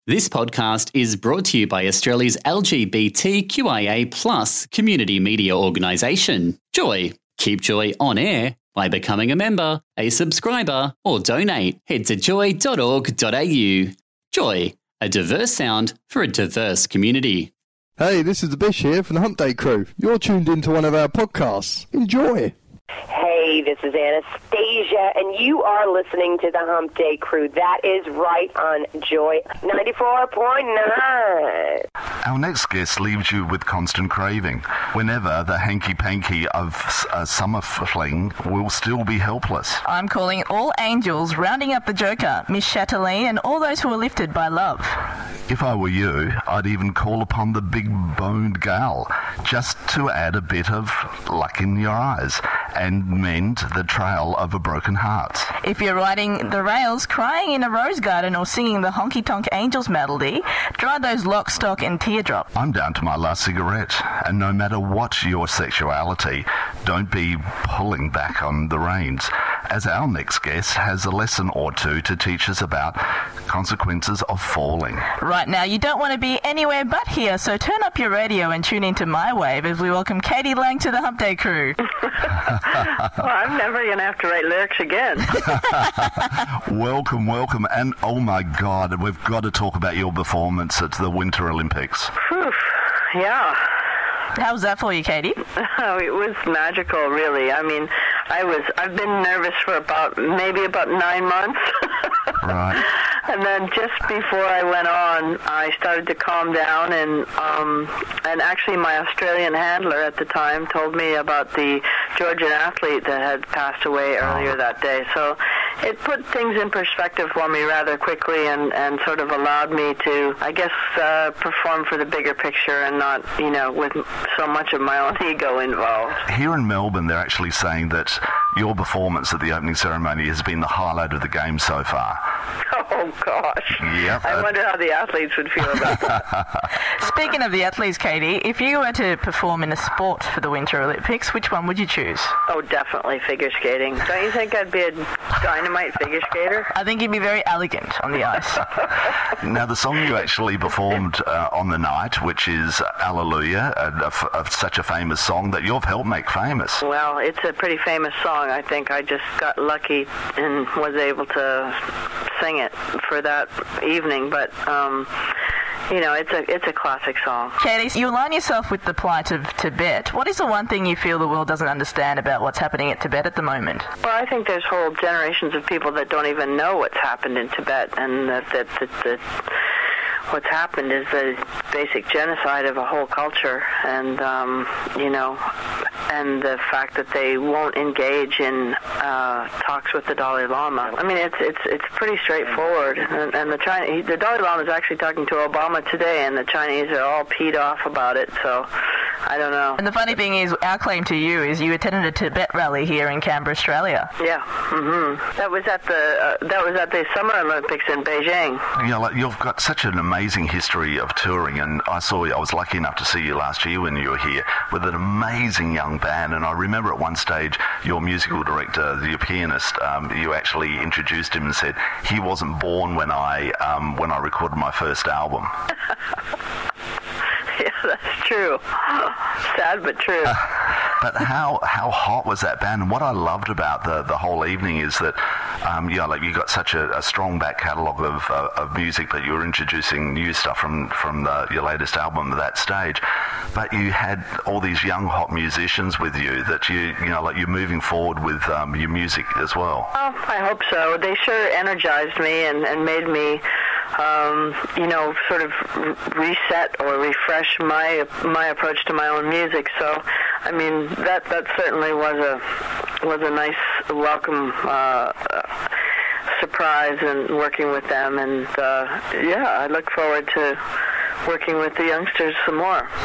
This podcast is brought to you by Australia's LGBTQIA+ community media organisation, Joy. Keep Joy on air by becoming a member, a subscriber, or donate. Head to joy.org.au. Joy, a diverse sound for a diverse community. Hey, this is the Bish here from the Hump Day Crew. You're tuned into one of our podcasts. Enjoy. Hey, this is Anastasia, and you are listening to the Hump Day Crew. That is right on Joy 94.9. Our next guest leaves you with constant craving. Whenever the hanky-panky of a summer fling will still be helpless. I'm calling all angels, rounding up the Joker, Miss Chatelaine, and all those who are lifted by love. If I were you, I'd even call upon the big-boned gal, just to add a bit of luck in your eyes and mend the trail of a broken heart. If you're riding the rails, crying in a rose garden, or singing the honky-tonk angels melody, try those Lock, Stock and Teardrop. I'm down to my last cigarette, and no matter what your sexuality, don't be pulling back on the reins, as our next guest has a lesson or two to teach us about consequences of falling. Right now, you don't want to be anywhere but here, so turn up your radio and tune into My Wave as we welcome Katie Lang to the Hump Day Crew. Well, I'm never going to have to write lyrics again. Welcome, and oh my God, we've got to talk about your performance at the Winter Olympics. Whew, yeah. How was that for you, Katie? Oh, it was magical, really. I mean, I've been nervous for about 9 months. Right. And then just before I went on, I started to calm down, and actually my Australian handler at the time told me about the Georgian athlete that had passed away earlier that day. So it put things in perspective for me rather quickly, and sort of allowed me to, I guess, perform for the bigger picture and not, with so much of my own ego involved. Here in Melbourne, they're actually saying that your performance at the opening ceremony has been the highlight of the game so far. Oh, gosh. Yep. I wonder how the athletes would feel about that. Speaking of the athletes, Katie, if you were to perform in a sport for the Winter Olympics, which one would you choose? Oh, definitely figure skating. Don't you think I'd be a dynamite figure skater? I think you'd be very elegant on the ice. Now, the song you actually performed on the night, which is Alleluia, such a famous song that you've helped make famous. Well, it's a pretty famous song. I think I just got lucky and was able to sing it for that evening, but it's a classic song. Katie, you align yourself with the plight of Tibet. What is the one thing you feel the world doesn't understand about what's happening at Tibet at the moment? Well, I think there's whole generations of people that don't even know what's happened in Tibet, and that what's happened is the basic genocide of a whole culture, and and the fact that they won't engage in talks with the Dalai Lama. I mean, it's pretty straightforward, and the Dalai Lama is actually talking to Obama today, and the Chinese are all peed off about it. So I don't know. And the funny thing is, our claim to you is you attended a Tibet rally here in Canberra, Australia. Yeah. Mm-hmm. That was at the Summer Olympics in Beijing. You've got such an amazing history of touring, and I was lucky enough to see you last year when you were here with an amazing young band. And I remember at one stage your musical director, your pianist, you actually introduced him and said he wasn't born when I recorded my first album. Yeah, that's true. Sad but true. But how hot was that band? And what I loved about the whole evening is that you got such a strong back catalogue of music, but you were introducing new stuff from your latest album at that stage. But you had all these young hot musicians with you that you're moving forward with your music as well. Oh, I hope so. They sure energized me and made me sort of reset or refresh my approach to my own music. So, I mean, that certainly was a nice welcome surprise and working with them. And I look forward to working with the youngsters some more.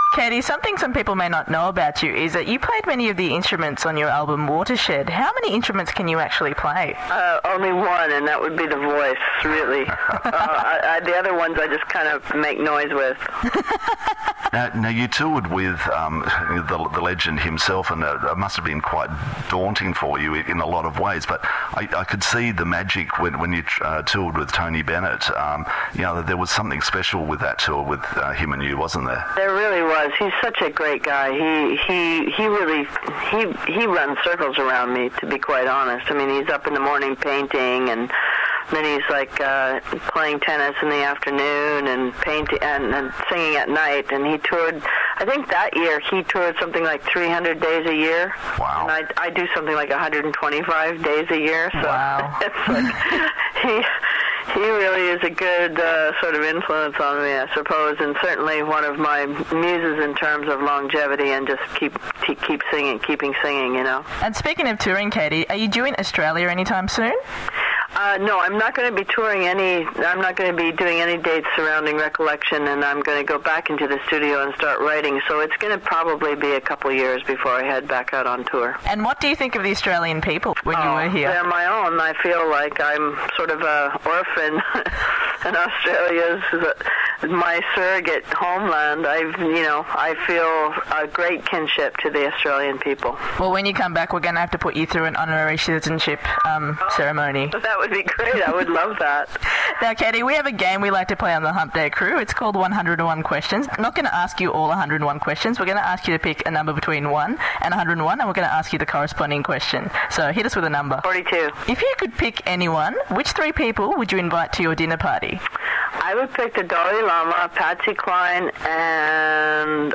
Katie, something some people may not know about you is that you played many of the instruments on your album Watershed. How many instruments can you actually play? Only one, and that would be the voice, really. The other ones I just kind of make noise with. Now you toured with the legend himself, and it must have been quite daunting for you in a lot of ways, but I could see the magic when you toured with Tony Bennett. There was something special with that tour with him and you, wasn't there? There really was. He's such a great guy. He really runs circles around me, to be quite honest. I mean, he's up in the morning painting, and then he's like playing tennis in the afternoon and painting and singing at night. And he toured, I think that year he toured something like 300 days a year. Wow. And I do something like 125 days a year. So wow. It's like he really is a good sort of influence on me, I suppose, and certainly one of my muses in terms of longevity and just keeping singing, you know. And speaking of touring, Katie, are you due in Australia anytime soon? No, I'm not going to be touring I'm not going to be doing any dates surrounding Recollection, and I'm going to go back into the studio and start writing, so it's going to probably be a couple years before I head back out on tour. And what do you think of the Australian people when you were here? They're my own. I feel like I'm sort of an orphan, and Australia's my surrogate homeland. I feel a great kinship to the Australian people. Well, when you come back, we're going to have to put you through an honorary citizenship ceremony. That would be great. I would love that. Now, Katie, we have a game we like to play on the Hump Day Crew. It's called 101 Questions. I'm not going to ask you all 101 questions. We're going to ask you to pick a number between 1 and 101, and we're going to ask you the corresponding question. So hit us with a number. 42. If you could pick anyone, which 3 people would you invite to your dinner party? I would pick the Dalai Lama, Patsy Cline, and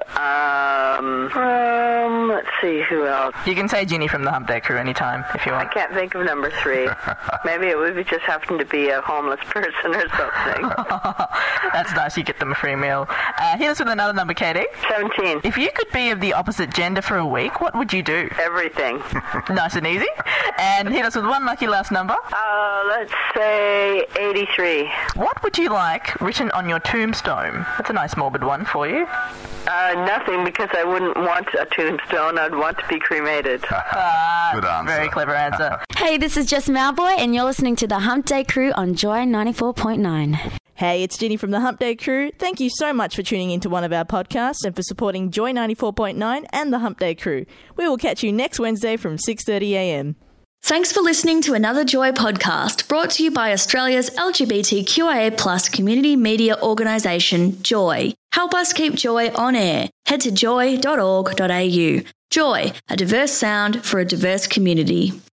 let's see, who else? You can say Ginny from the Hump Day Crew anytime if you want. I can't think of number 3. Maybe it would just happen to be a homeless person or something. That's nice. You get them a free meal. Hit us with another number, Katie. 17. If you could be of the opposite gender for a week, what would you do? Everything. Nice and easy. And hit us with one lucky last number. Let's say 83. What would you like written on your tombstone? That's a nice morbid one for you. Nothing, because I wouldn't want a tombstone. I'd want to be cremated. Good answer. Very clever answer. Hey, this is Jess Malboy, and you're listening to the Hump Day Crew on Joy 94.9. Hey, it's Ginny from the Hump Day Crew. Thank you so much for tuning into one of our podcasts and for supporting Joy 94.9 and the Hump Day Crew. We will catch you next Wednesday from 6:30 a.m. Thanks for listening to another Joy podcast brought to you by Australia's LGBTQIA+ community media organisation, Joy. Help us keep Joy on air. Head to joy.org.au. Joy, a diverse sound for a diverse community.